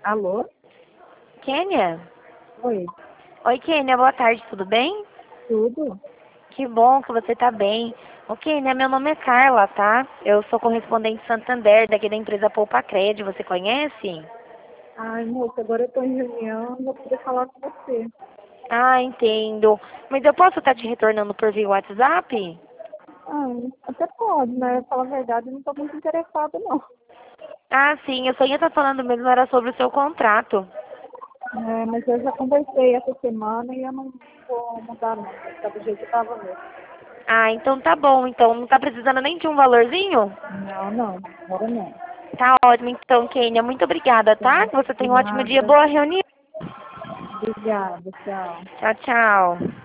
Alô? Kênia? Oi, Oi, Kênia, boa tarde, tudo bem? tudo? Que bom que você tá bem. Ô, Kênia, meu nome é Carla, tá? Eu sou correspondente Santander, daqui da empresa Poupa Cred, você conhece? Ai, moça, agora eu tô em reunião, não vou poder falar com você. Ah, entendo. Mas eu posso estar te retornando por via WhatsApp? Ah, até pode, mas falar a verdade, eu não tô muito interessada, não. Ah, sim, eu só ia estar falando mesmo, era sobre o seu contrato. É, mas eu já conversei essa semana e eu não vou mudar, não. Vai ficar do jeito que tava mesmo. Ah, então tá bom, então não tá precisando nem de um valorzinho? Não, não, agora não. Tá ótimo, então, Kênia, muito obrigada, tá? Tá, Você de tem um ótimo dia, nada. boa reunião. Obrigada, tchau. Tchau, tchau.